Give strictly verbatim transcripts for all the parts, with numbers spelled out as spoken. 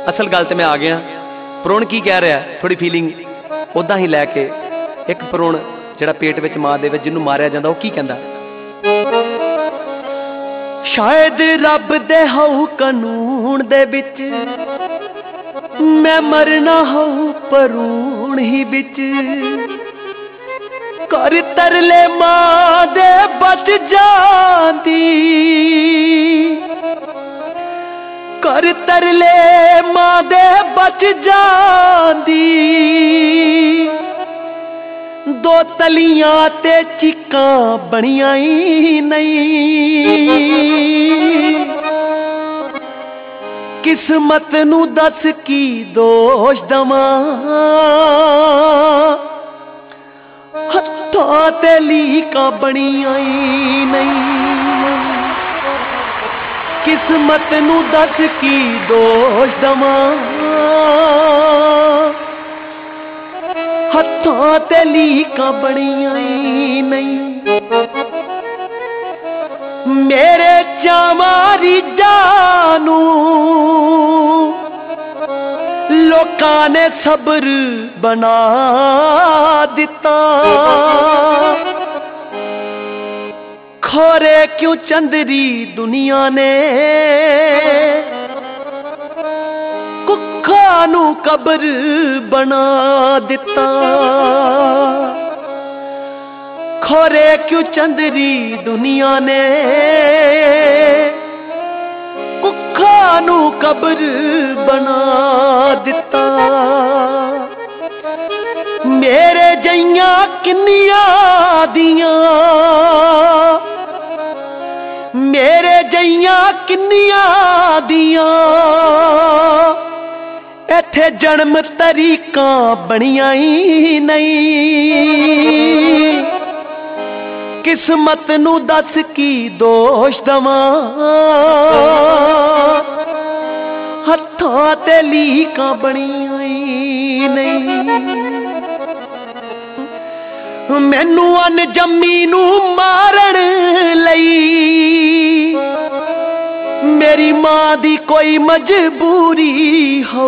असल गल ते मैं आ गया। भ्रूण की कह रहा है, थोड़ी फीलिंग उदा ही लैके एक भ्रूण जिहड़ा पेट विच मां दे विच जिन्नू मारिया जांदा वो की कहंदा, शायद रब दे हऊ कानून दे विच मैं मरना हऊ भ्रूण ही विच, कर तरले मां दे बच जांदी, कर तरले मां दे बच जांदी, दो तलियां ते चिक्कां बनियां ही नहीं, किस्मत नू दस की दोष दवां, हत्थां ते लीकां बनियां ही नहीं, किस्मत नू दस की दोष दवां, हत्थां ते लीकां बनियां ही नहीं, मेरे चावारी जानू लोकां ने सब्र बना दिता, खोरे क्यों चंदरी दुनिया ने कुखा नू कब्र बना दिता, खोरे क्यों चंदरी दुनिया ने कुखा नू कब्र बना दिता, मेरे जइयां किन्नियां दियां, मेरे जइयां किन्नियां दियां, इत्थे जन्म तरीकां बनियां ही नहीं, किस्मत नू दस की दोष दवां, हत्थां ते लीकां बनियां ही नहीं, मैनू अनजम्मी नू मारन लई मेरी मां दी कोई मजबूरी हो,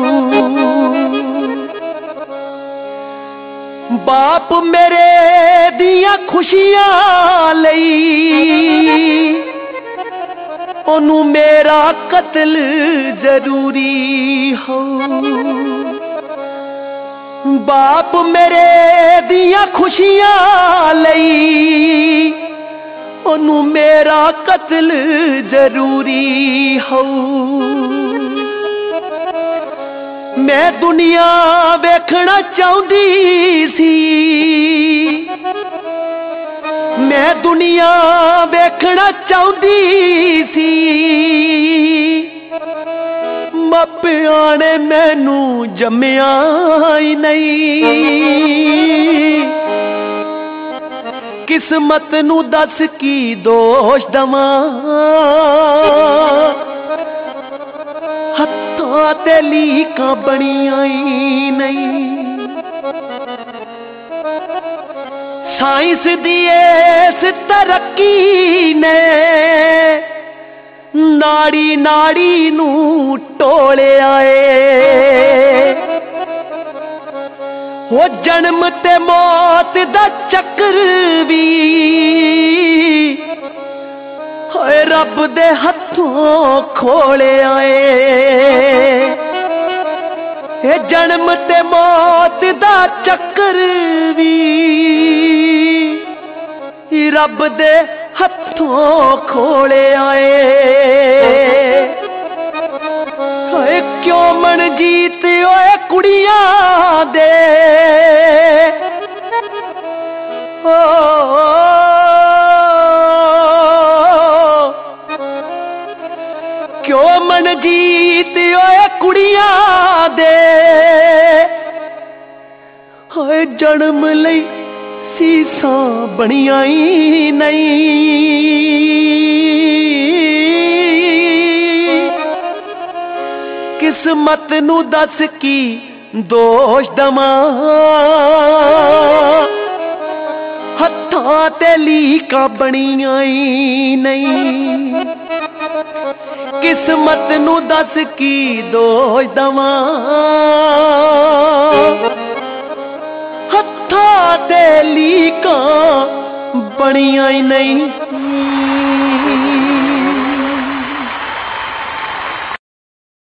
बाप मेरे दियां खुशियां लई ओनू मेरा कत्ल जरूरी हो, बाप मेरे दियां खुशियां लई ओनू मेरा कत्ल जरूरी हो, मैं दुनिया वेखना चाहती सी, मैं दुनिया वेखना चाहती सी, मापियां ने मैनू जम्मिया ही नहीं, किस्मत नू दस की दोष दवां, हत्थां ते लीकां बनियां ही नहीं, साइंस दी इस तरक्की ने नाड़ी नाड़ी नू टोलिया ए, हो जन्म ते मौत दा चक्कर भी होए रब दे हथों खोलिया ए, जन्म ते मौत दा चक्कर भी रब दे हथों खोलिया ए, क्यों मन जीत ओए कुड़ियां दे, ओ, क्यों मन जीत ओए कुड़ियां दे, होए जन्म लई सीसां बनियां ही नहीं, किस्मत नू दस की दोष दवां, हत्थां ते लीकां बनियां ही नहीं, किस्मत नू दस की दोष दवां हत्था ते लीकां बणियां ही नहीं।